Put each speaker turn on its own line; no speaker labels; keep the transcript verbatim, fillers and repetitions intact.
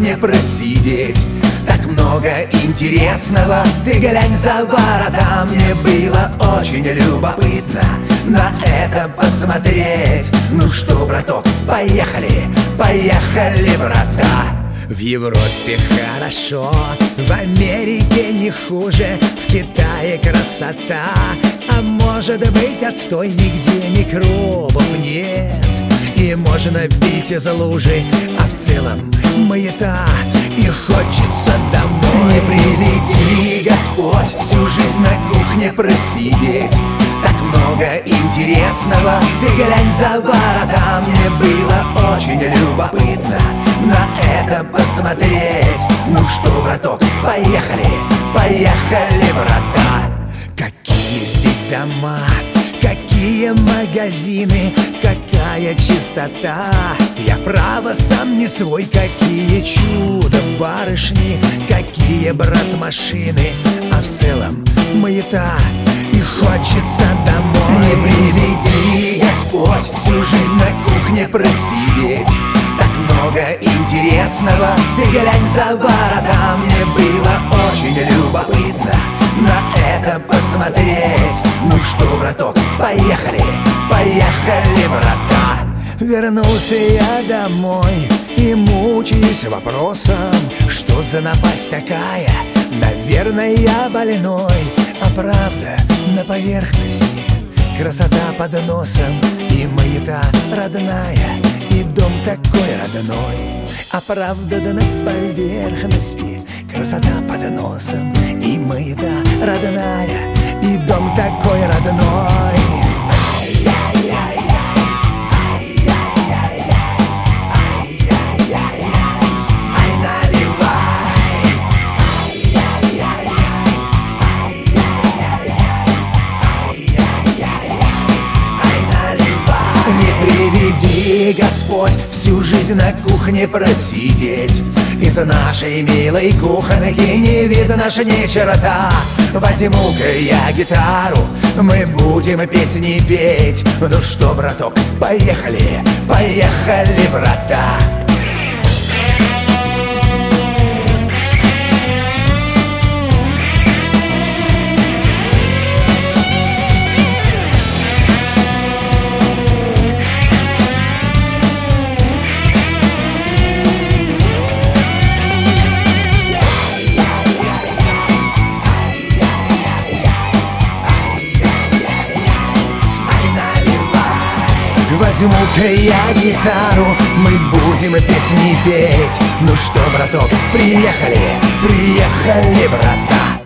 кухне просидеть. Так много интересного, ты глянь за ворота. Мне было очень любопытно на это посмотреть. Ну что, браток, поехали, поехали, брата. В Европе хорошо, в Америке не хуже, в Китае красота, а может быть отстой, нигде микробов нет. И можно бить из лужи, а в целом маята, и хочется домой. Не приведи, Господь, всю жизнь на кухне просидеть. Так много интересного, ты глянь за ворота. Мне было очень любопытно на это посмотреть. Ну что, браток, поехали, поехали, брата. Какие здесь дома, какие магазины, какая чистота. Я право сам не свой, какие чудо барышни, какие, брат, машины, а в целом маята, и хочется домой. Не приведи, Господь, всю жизнь на кухне просидеть. Так много интересного, ты глянь за ворота. Мне было очень любопытно на это посмотреть. Ну что, браток, поехали, поехали, брата. Вернулся я домой и мучаюсь вопросом, что за напасть такая? Наверное, я больной, а правда на поверхности, красота под носом, и маята родная, и дом такой родной. А правда да на поверхности, красота под носом, и маята родная, и дом такой родной. Приведи, Господь, всю жизнь на кухне просидеть. Из нашей милой кухонки не видно ж ни черта. Возьму-ка я гитару, мы будем песни петь. Ну что, браток, поехали, поехали, брата. Возьму-ка я гитару, мы будем песни петь. Ну что, браток, приехали, приехали, брата.